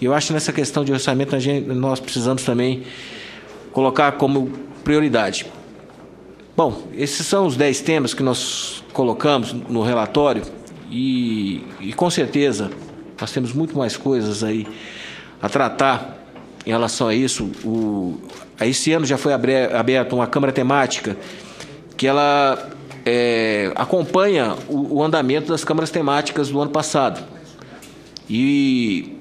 E eu acho que nessa questão de orçamento nós precisamos também colocar como prioridade. Bom, esses são os 10 temas que nós colocamos no relatório e com certeza nós temos muito mais coisas aí a tratar em relação a isso. Esse ano já foi aberta uma Câmara Temática que ela acompanha o andamento das câmaras temáticas do ano passado. E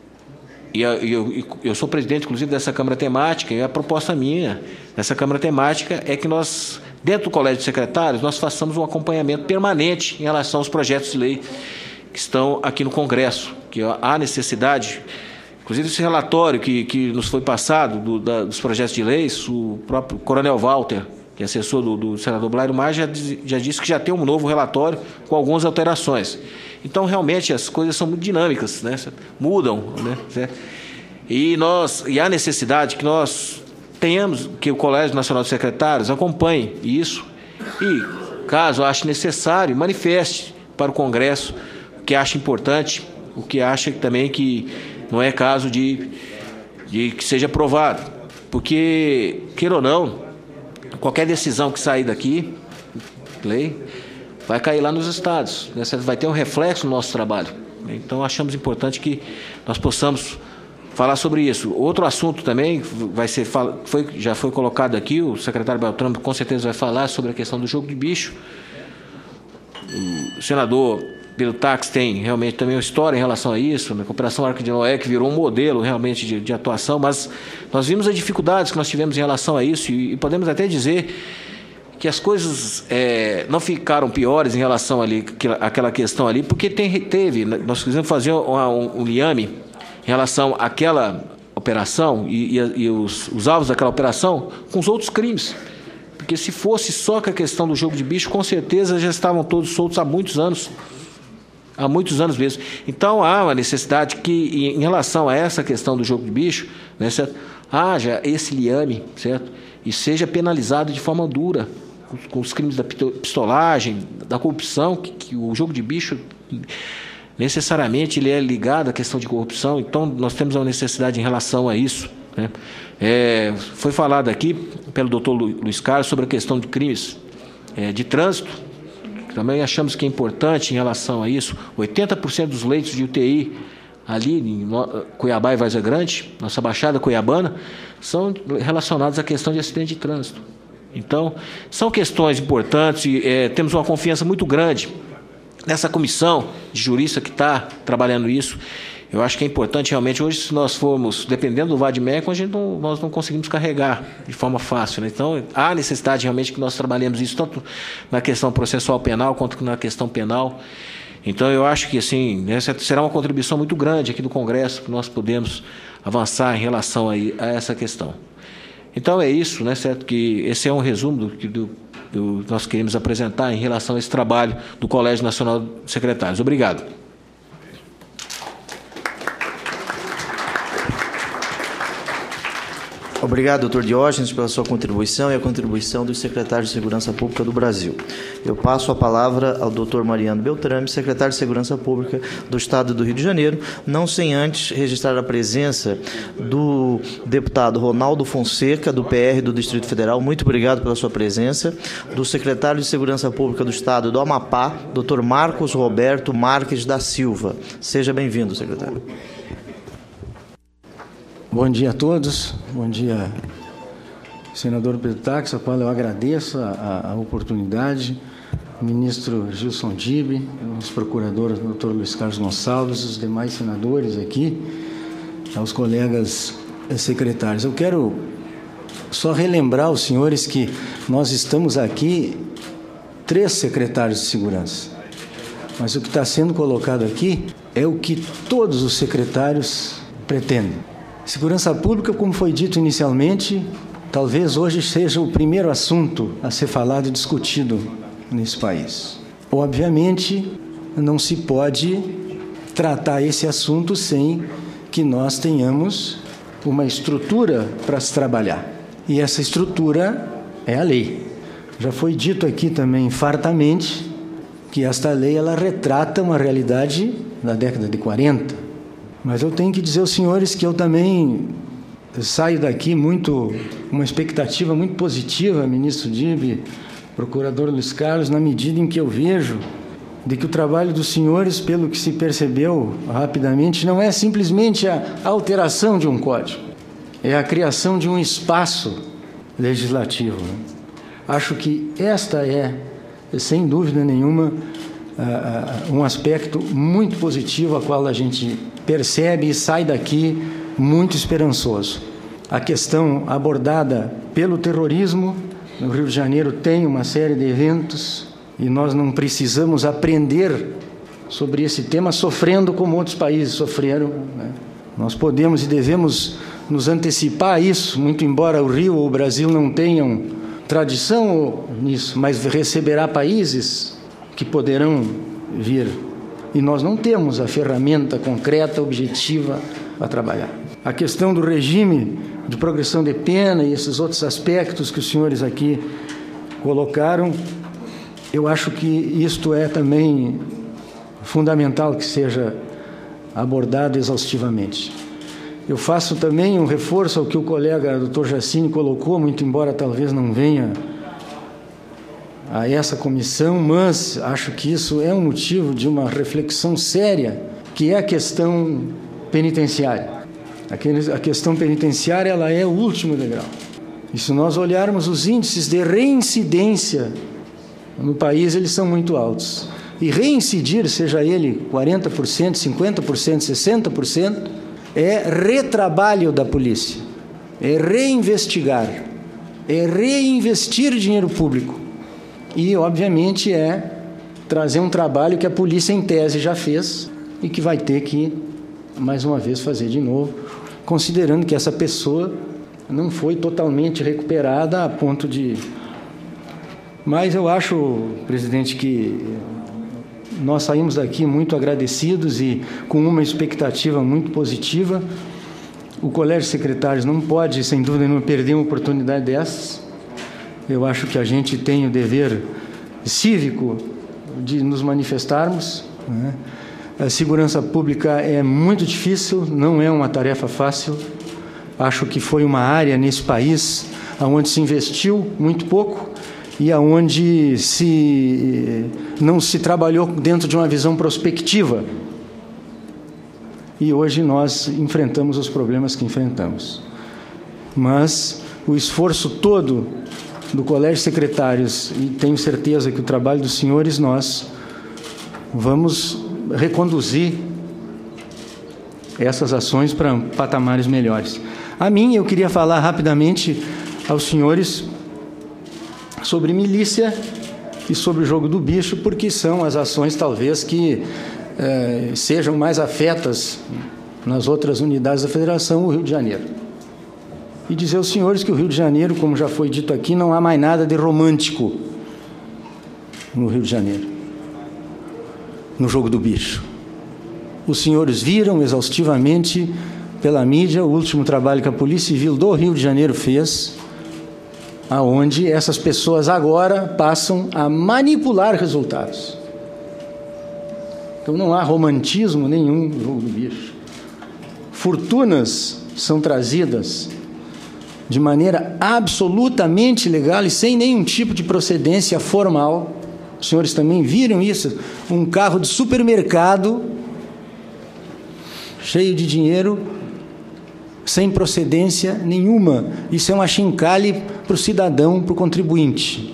eu sou presidente, inclusive, dessa Câmara Temática, e a proposta minha nessa Câmara Temática é que nós, dentro do Colégio de Secretários, nós façamos um acompanhamento permanente em relação aos projetos de lei que estão aqui no Congresso, que há necessidade. Inclusive, esse relatório que nos foi passado dos projetos de leis, o próprio Coronel Walter, que é assessor do senador Blairo Mar, já disse que já tem um novo relatório com algumas alterações. Então, realmente, as coisas são muito dinâmicas, né? Mudam, né? E há necessidade que nós tenhamos, que o Colégio Nacional de Secretários acompanhe isso e, caso ache necessário, manifeste para o Congresso o que acha importante, o que acha também que não é caso de que seja aprovado. Porque, queira ou não, qualquer decisão que sair daqui, lei, vai cair lá nos estados, né? Vai ter um reflexo no nosso trabalho. Então, achamos importante que nós possamos falar sobre isso. Outro assunto também já foi colocado aqui, o secretário Beltrame com certeza vai falar sobre a questão do jogo de bicho. O senador Pedro Tax tem realmente também uma história em relação a isso, na Operação Arca de Noé, que virou um modelo realmente de atuação, mas nós vimos as dificuldades que nós tivemos em relação a isso e podemos até dizer que as coisas não ficaram piores em relação àquela questão ali, porque nós quisemos fazer um liame em relação àquela operação e os alvos daquela operação com os outros crimes. Porque se fosse só com a questão do jogo de bicho, com certeza já estavam todos soltos há muitos anos mesmo. Então, há uma necessidade que, em relação a essa questão do jogo de bicho, né, certo? Haja esse liame, certo? E seja penalizado de forma dura, com os crimes da pistolagem, da corrupção, que o jogo de bicho, necessariamente, ele é ligado à questão de corrupção. Então, nós temos uma necessidade em relação a isso, né? Foi falado aqui pelo doutor Luiz Carlos sobre a questão de crimes de trânsito. Também achamos que é importante em relação a isso. 80% dos leitos de UTI ali em Cuiabá e Várzea Grande, nossa Baixada Cuiabana, são relacionados à questão de acidente de trânsito. Então, são questões importantes e temos uma confiança muito grande nessa comissão de juristas que está trabalhando isso. Eu acho que é importante realmente, hoje, se nós formos, dependendo do VADMECUM, nós não conseguimos carregar de forma fácil, né? Então, há necessidade realmente que nós trabalhemos isso, tanto na questão processual penal, quanto na questão penal. Então, eu acho que, assim, essa será uma contribuição muito grande aqui do Congresso, que nós podemos avançar em relação a essa questão. Então, é isso, né, certo? Que esse é um resumo do nós queremos apresentar em relação a esse trabalho do Colégio Nacional de Secretários. Obrigado. Obrigado, doutor Diógenes, pela sua contribuição e a contribuição dos secretários de Segurança Pública do Brasil. Eu passo a palavra ao doutor Mariano Beltrame, secretário de Segurança Pública do Estado do Rio de Janeiro, não sem antes registrar a presença do deputado Ronaldo Fonseca, do PR do Distrito Federal. Muito obrigado pela sua presença. Do secretário de Segurança Pública do Estado do Amapá, doutor Marcos Roberto Marques da Silva. Seja bem-vindo, secretário. Bom dia a todos, bom dia, senador Pedro Tax, a qual eu agradeço a oportunidade, ministro Gilson Dibe, os procuradores, doutor Luiz Carlos Gonçalves, os demais senadores aqui, aos colegas secretários. Eu quero só relembrar aos senhores que nós estamos aqui 3 secretários de segurança, mas o que está sendo colocado aqui é o que todos os secretários pretendem. Segurança pública, como foi dito inicialmente, talvez hoje seja o primeiro assunto a ser falado e discutido nesse país. Obviamente, não se pode tratar esse assunto sem que nós tenhamos uma estrutura para se trabalhar. E essa estrutura é a lei. Já foi dito aqui também fartamente que esta lei ela retrata uma realidade da década de 40. Mas eu tenho que dizer aos senhores que eu também saio daqui uma expectativa muito positiva, ministro Dib, procurador Luiz Carlos, na medida em que eu vejo de que o trabalho dos senhores, pelo que se percebeu rapidamente, não é simplesmente a alteração de um código, é a criação de um espaço legislativo. Acho que esta é, sem dúvida nenhuma, um aspecto muito positivo, a qual a gente percebe e sai daqui muito esperançoso. A questão abordada pelo terrorismo, no Rio de Janeiro tem uma série de eventos e nós não precisamos aprender sobre esse tema sofrendo como outros países sofreram, né? Nós podemos e devemos nos antecipar a isso, muito embora o Rio ou o Brasil não tenham tradição nisso, mas receberá países que poderão vir. E nós não temos a ferramenta concreta, objetiva a trabalhar. A questão do regime de progressão de pena e esses outros aspectos que os senhores aqui colocaram, eu acho que isto é também fundamental que seja abordado exaustivamente. Eu faço também um reforço ao que o colega Dr. Jacini colocou, muito embora talvez não venha a essa comissão, mas acho que isso é um motivo de uma reflexão séria, que é a questão penitenciária. A questão penitenciária, ela é o último degrau. E se nós olharmos os índices de reincidência no país, eles são muito altos. E reincidir, seja ele 40%, 50%, 60%, é retrabalho da polícia, é reinvestigar, é reinvestir dinheiro público. E, obviamente, é trazer um trabalho que a polícia, em tese, já fez e que vai ter que, mais uma vez, fazer de novo, considerando que essa pessoa não foi totalmente recuperada a ponto de... Mas eu acho, presidente, que nós saímos daqui muito agradecidos e com uma expectativa muito positiva. O Colégio de Secretários não pode, sem dúvida nenhuma, perder uma oportunidade dessas. Eu acho que a gente tem o dever cívico de nos manifestarmos, né? A segurança pública é muito difícil, não é uma tarefa fácil. Acho que foi uma área nesse país onde se investiu muito pouco e onde não se trabalhou dentro de uma visão prospectiva. E hoje nós enfrentamos os problemas que enfrentamos. Mas o esforço todo do Colégio de Secretários, e tenho certeza que o trabalho dos senhores, nós vamos reconduzir essas ações para patamares melhores. A mim, eu queria falar rapidamente aos senhores sobre milícia e sobre o jogo do bicho, porque são as ações, talvez, que sejam mais afetas nas outras unidades da Federação, o Rio de Janeiro. E dizer aos senhores que o Rio de Janeiro, como já foi dito aqui, não há mais nada de romântico no Rio de Janeiro, no jogo do bicho. Os senhores viram exaustivamente pela mídia o último trabalho que a Polícia Civil do Rio de Janeiro fez, aonde essas pessoas agora passam a manipular resultados. Então não há romantismo nenhum no jogo do bicho. Fortunas são trazidas de maneira absolutamente legal e sem nenhum tipo de procedência formal. Os senhores também viram isso? Um carro de supermercado cheio de dinheiro, sem procedência nenhuma. Isso é um achincalhe para o cidadão, para o contribuinte.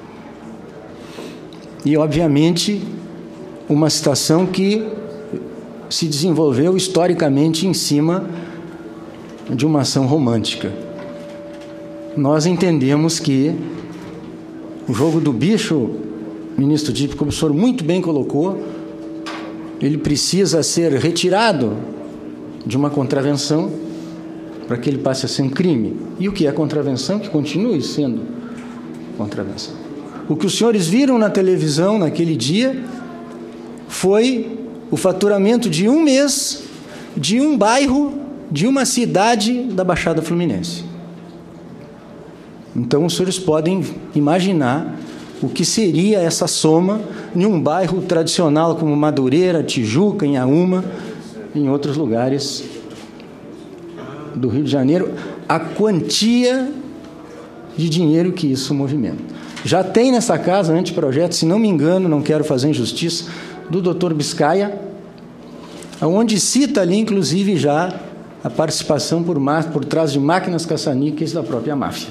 E, obviamente, uma situação que se desenvolveu historicamente em cima de uma ação romântica. Nós entendemos que o jogo do bicho, o ministro Dib, como o senhor muito bem colocou, ele precisa ser retirado de uma contravenção para que ele passe a ser um crime. E o que é contravenção? Que continue sendo contravenção. O que os senhores viram na televisão naquele dia foi o faturamento de um mês, de um bairro, de uma cidade da Baixada Fluminense. Então, os senhores podem imaginar o que seria essa soma em um bairro tradicional como Madureira, Tijuca, Inhaúma, em outros lugares do Rio de Janeiro, a quantia de dinheiro que isso movimenta. Já tem nessa casa anteprojeto, se não me engano, não quero fazer injustiça, do Dr. Biscaia, onde cita ali, inclusive, já a participação por trás de máquinas caça-níqueis da própria máfia.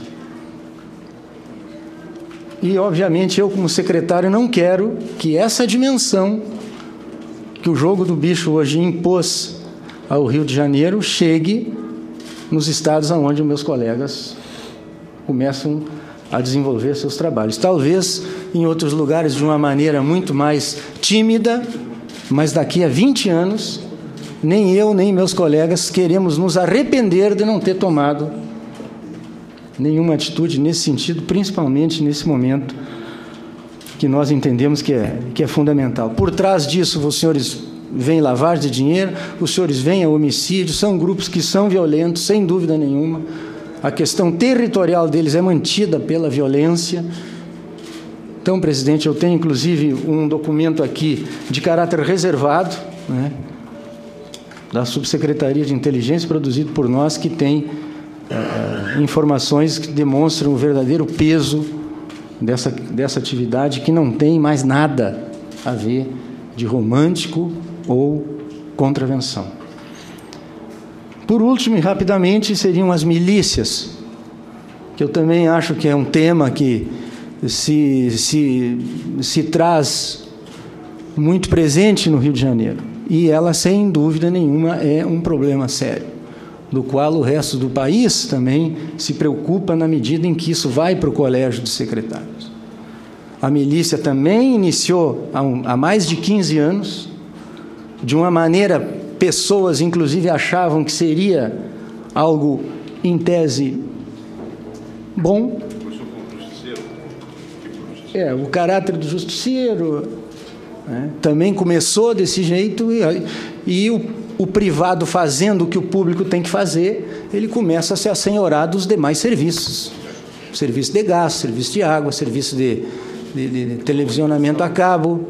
E, obviamente, eu, como secretário, não quero que essa dimensão que o jogo do bicho hoje impôs ao Rio de Janeiro chegue nos estados onde os meus colegas começam a desenvolver seus trabalhos. Talvez em outros lugares de uma maneira muito mais tímida, mas daqui a 20 anos, nem eu, nem meus colegas queremos nos arrepender de não ter tomado nenhuma atitude nesse sentido, principalmente nesse momento que nós entendemos que é fundamental. Por trás disso, os senhores veem lavagem de dinheiro, os senhores veem homicídio, são grupos que são violentos, sem dúvida nenhuma. A questão territorial deles é mantida pela violência. Então, presidente, eu tenho, inclusive, um documento aqui de caráter reservado, né, da Subsecretaria de Inteligência, produzido por nós, que tem informações que demonstram o verdadeiro peso dessa atividade, que não tem mais nada a ver de romântico ou contravenção. Por último, e rapidamente, seriam as milícias, que eu também acho que é um tema que se traz muito presente no Rio de Janeiro. E ela, sem dúvida nenhuma, é um problema sério, do qual o resto do país também se preocupa na medida em que isso vai para o Colégio de Secretários. A milícia também iniciou há mais de 15 anos, de uma maneira, pessoas inclusive achavam que seria algo, em tese, bom. O caráter do justiceiro, né, também começou desse jeito, e o privado fazendo o que o público tem que fazer, ele começa a se assenhorar dos demais serviços. Serviço de gás, serviço de água, serviço de televisionamento a cabo.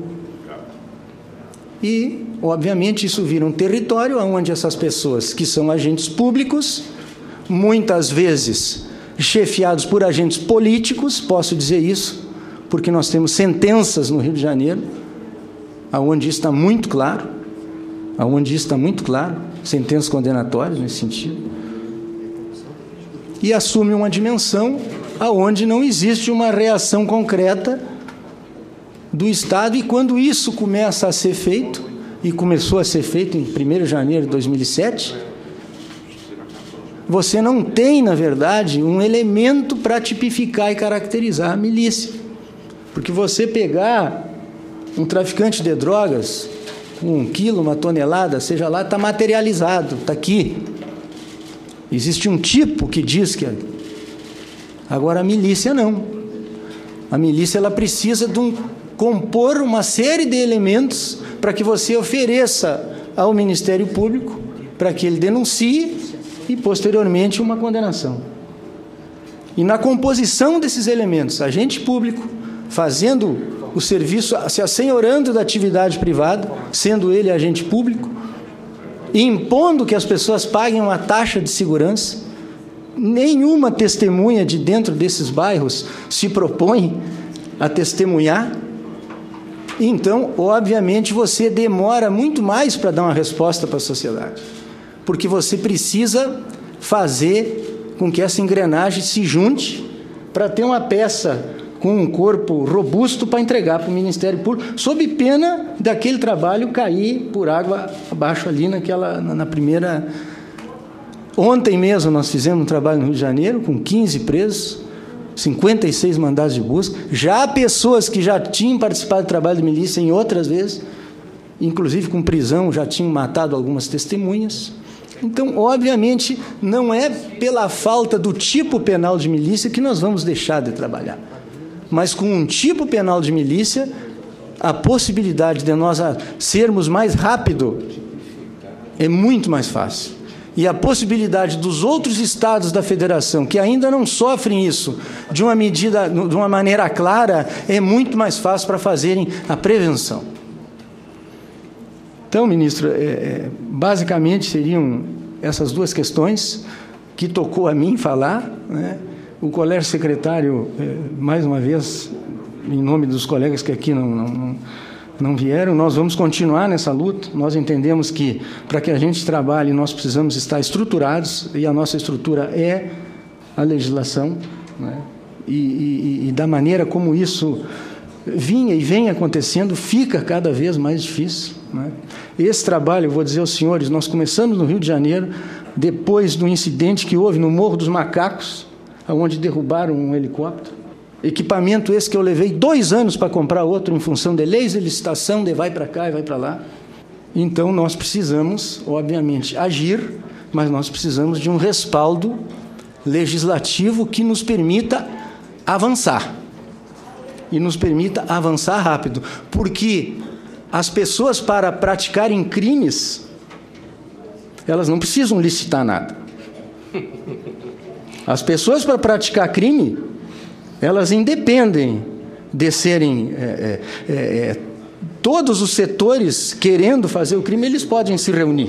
E, obviamente, isso vira um território onde essas pessoas, que são agentes públicos, muitas vezes chefiados por agentes políticos, posso dizer isso, porque nós temos sentenças no Rio de Janeiro, onde isso está muito claro, sentenças condenatórias nesse sentido, e assume uma dimensão aonde não existe uma reação concreta do Estado, e quando isso começa a ser feito, e começou a ser feito em 1º de janeiro de 2007, você não tem, na verdade, um elemento para tipificar e caracterizar a milícia. Porque você pegar um traficante de drogas, 1 quilo, 1 tonelada, seja lá, está materializado, está aqui. Existe um tipo que diz que... Agora, a milícia não. A milícia, ela precisa compor uma série de elementos para que você ofereça ao Ministério Público, para que ele denuncie e, posteriormente, uma condenação. E na composição desses elementos, agente público fazendo o serviço, se assenhorando da atividade privada, sendo ele agente público, e impondo que as pessoas paguem uma taxa de segurança. Nenhuma testemunha de dentro desses bairros se propõe a testemunhar. Então, obviamente, você demora muito mais para dar uma resposta para a sociedade, porque você precisa fazer com que essa engrenagem se junte para ter uma peça com um corpo robusto para entregar para o Ministério Público, sob pena daquele trabalho cair por água abaixo ali na primeira... Ontem mesmo nós fizemos um trabalho no Rio de Janeiro com 15 presos, 56 mandados de busca, já pessoas que já tinham participado do trabalho de milícia em outras vezes, inclusive com prisão, já tinham matado algumas testemunhas. Então, obviamente, não é pela falta do tipo penal de milícia que nós vamos deixar de trabalhar. Mas com um tipo penal de milícia, a possibilidade de nós sermos mais rápido é muito mais fácil. E a possibilidade dos outros estados da federação, que ainda não sofrem isso de uma maneira clara, é muito mais fácil para fazerem a prevenção. Então, ministro, basicamente seriam essas duas questões que tocou a mim falar, né? O colégio secretário, mais uma vez, em nome dos colegas que aqui não vieram, nós vamos continuar nessa luta. Nós entendemos que, para que a gente trabalhe, nós precisamos estar estruturados, e a nossa estrutura é a legislação, né? E da maneira como isso vinha e vem acontecendo, fica cada vez mais difícil, né? Esse trabalho, eu vou dizer aos senhores, nós começamos no Rio de Janeiro, depois do incidente que houve no Morro dos Macacos, onde derrubaram um helicóptero. Equipamento esse que eu levei 2 anos para comprar outro, em função de leis de licitação, de vai para cá e vai para lá. Então, nós precisamos, obviamente, agir, mas nós precisamos de um respaldo legislativo que nos permita avançar. E nos permita avançar rápido. Porque as pessoas, para praticarem crimes, elas não precisam licitar nada. As pessoas, para praticar crime, elas independem de serem... todos os setores querendo fazer o crime, eles podem se reunir.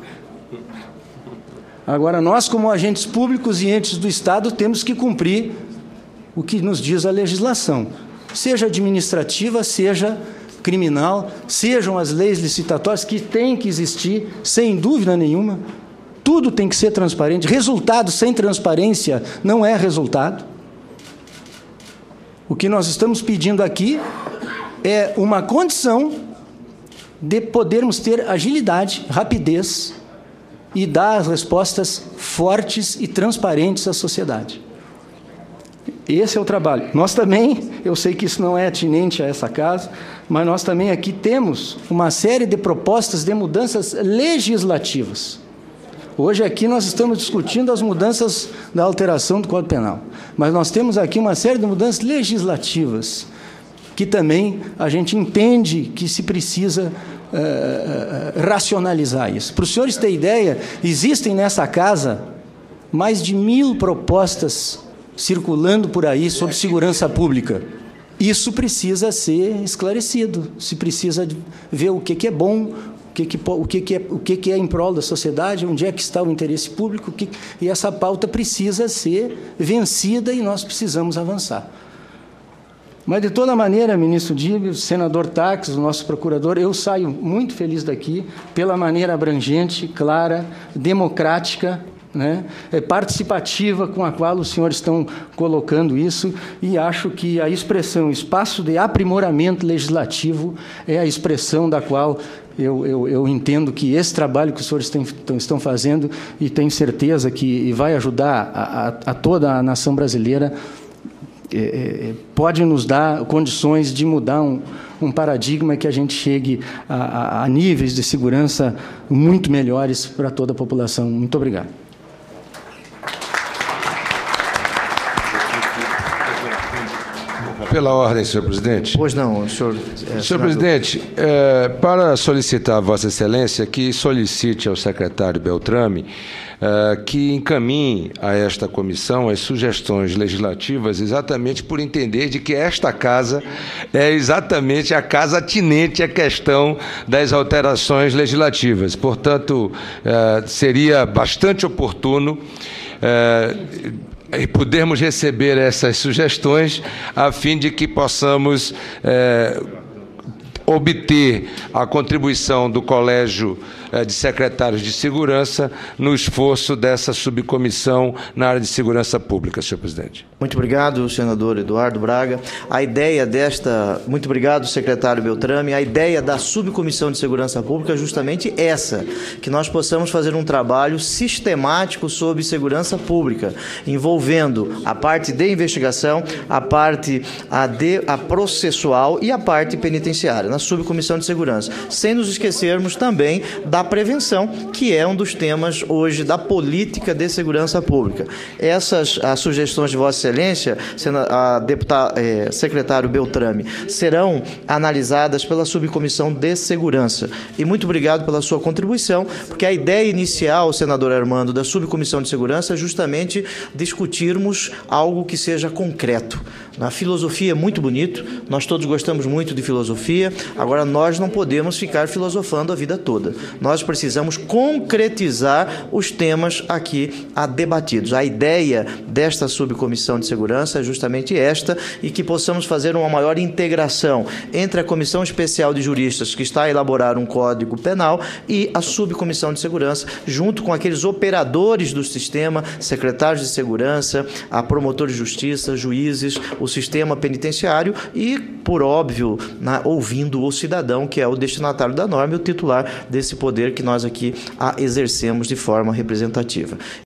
Agora, nós, como agentes públicos e entes do Estado, temos que cumprir o que nos diz a legislação, seja administrativa, seja criminal, sejam as leis licitatórias, que têm que existir, sem dúvida nenhuma. Tudo tem que ser transparente. Resultado sem transparência não é resultado. O que nós estamos pedindo aqui é uma condição de podermos ter agilidade, rapidez e dar as respostas fortes e transparentes à sociedade. Esse é o trabalho. Nós também, eu sei que isso não é atinente a essa casa, mas nós também aqui temos uma série de propostas de mudanças legislativas. Hoje aqui nós estamos discutindo as mudanças da alteração do Código Penal, mas nós temos aqui uma série de mudanças legislativas que também a gente entende que se precisa racionalizar isso. Para os senhores terem ideia, existem nessa casa mais de 1000 propostas circulando por aí sobre segurança pública. Isso precisa ser esclarecido, se precisa ver o que é bom, o que é em prol da sociedade, onde é que está o interesse público, e essa pauta precisa ser vencida e nós precisamos avançar. Mas, de toda maneira, ministro Dib, senador Tax, o nosso procurador, eu saio muito feliz daqui pela maneira abrangente, clara, democrática, né, participativa com a qual os senhores estão colocando isso, e acho que a expressão espaço de aprimoramento legislativo é a expressão da qual eu entendo que esse trabalho que os senhores estão fazendo, e tenho certeza que vai ajudar a toda a nação brasileira, pode nos dar condições de mudar um paradigma, que a gente chegue a níveis de segurança muito melhores para toda a população. Muito obrigado. Pela ordem, senhor presidente. Pois não, senhor... Senhor presidente, para solicitar a Vossa Excelência que solicite ao secretário Beltrame que encaminhe a esta comissão as sugestões legislativas, exatamente por entender de que esta casa é exatamente a casa atinente à questão das alterações legislativas. Portanto, seria bastante oportuno e podermos receber essas sugestões, a fim de que possamos obter a contribuição do Colégio de Secretários de Segurança no esforço dessa subcomissão na área de segurança pública, senhor presidente. Muito obrigado, senador Eduardo Braga. A ideia muito obrigado, secretário Beltrame. A ideia da subcomissão de segurança pública é justamente essa, que nós possamos fazer um trabalho sistemático sobre segurança pública, envolvendo a parte de investigação, a parte a processual e a parte penitenciária, na subcomissão de segurança, sem nos esquecermos também da prevenção, que é um dos temas hoje da política de segurança pública. Essas as sugestões de Vossa Excelência, secretário Beltrame, serão analisadas pela Subcomissão de Segurança. E muito obrigado pela sua contribuição, porque a ideia inicial, senador Armando, da Subcomissão de Segurança é justamente discutirmos algo que seja concreto. A filosofia é muito bonito, nós todos gostamos muito de filosofia, agora nós não podemos ficar filosofando a vida toda. Nós precisamos concretizar os temas aqui debatidos. A ideia desta Subcomissão de Segurança é justamente esta, e que possamos fazer uma maior integração entre a Comissão Especial de Juristas, que está a elaborar um Código Penal, e a Subcomissão de Segurança, junto com aqueles operadores do sistema, secretários de segurança, a promotores de justiça, juízes, o sistema penitenciário e, por óbvio, ouvindo o cidadão, que é o destinatário da norma e o titular desse poder que nós aqui exercemos de forma representativa.